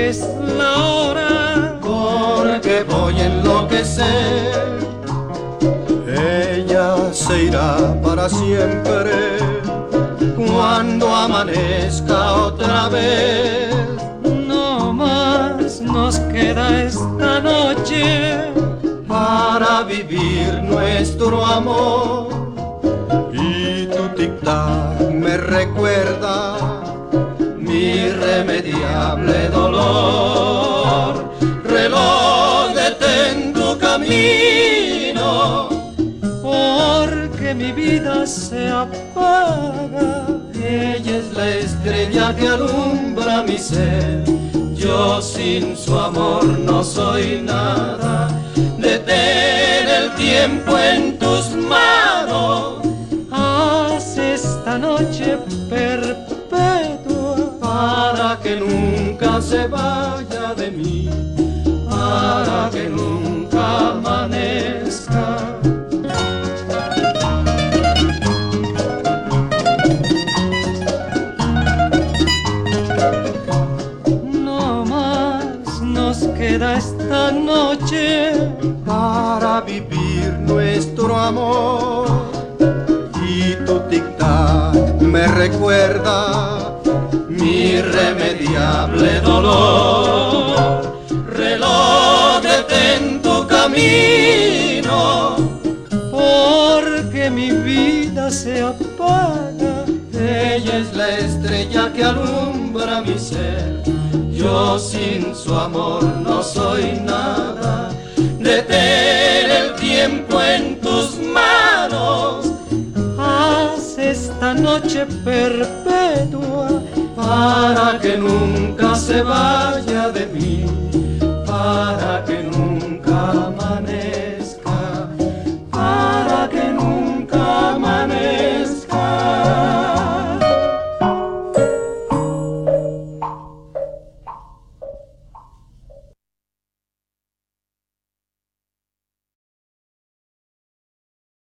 es la hora, porque voy a enloquecer. Ella se irá para siempre cuando amanezca otra vez. no más nos queda esta noche para vivir nuestro amor. Y tu tic-tac me recuerda mi irremediable dolor. Reloj, detén tu camino, porque mi vida se apaga. ella es la estrella que alumbra mi ser. Yo sin su amor no soy nada. Detén el tiempo en tus manos. Haz esta noche perpetua Para que nunca se vaya de mí, para que nunca amanezca. no más nos queda esta noche Para vivir nuestro amor. Y tu tic-tac me recuerda mi irremediable dolor. Reloj, detén tu camino, porque mi vida se apaga. ella es la estrella que alumbra mi ser. Yo sin su amor no soy nada. Detén el tiempo en tus manos. Haz esta noche perpetua Para que nunca se vaya de mí.